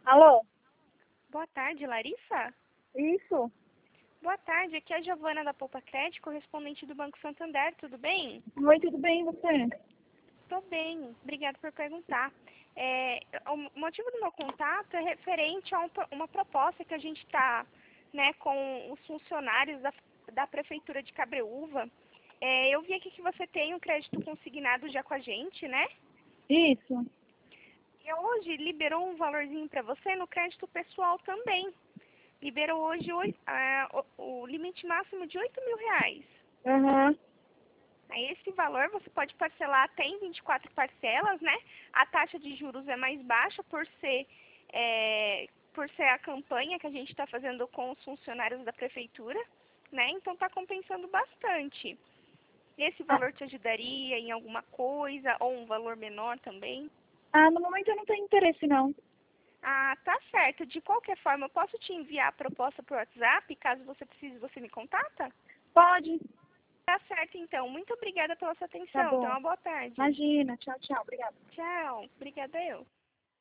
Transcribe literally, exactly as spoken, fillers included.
Alô? Boa tarde, Larissa? Isso? Boa tarde, aqui é a Giovana da Poupa Crédito, correspondente do Banco Santander, tudo bem? Oi, tudo bem, e você? Tô bem, obrigada por perguntar. É, o motivo do meu contato é referente a um, uma proposta que a gente está, né, com os funcionários da, da Prefeitura de Cabreúva. É, eu vi aqui que você tem um crédito consignado já com a gente, né? Isso. E hoje liberou um valorzinho para você no crédito pessoal também. Liberou hoje oi- ah, o, o limite máximo de oito mil reais. Aham. Aí esse valor você pode parcelar até em vinte e quatro parcelas, né? A taxa de juros é mais baixa por ser, é, por ser a campanha que a gente está fazendo com os funcionários da prefeitura, né? Então está compensando bastante. Esse Ah, valor te ajudaria em alguma coisa ou um valor menor também? ah, no momento eu não tenho interesse, não. Ah, tá certo. De qualquer forma, eu posso te enviar a proposta por WhatsApp, caso você precise, você me contata? Pode? Tá certo, então. Muito obrigada pela sua Tá atenção. Tenha bom. uma boa tarde. Imagina. Tchau, tchau. Obrigada. Tchau. Obrigada eu.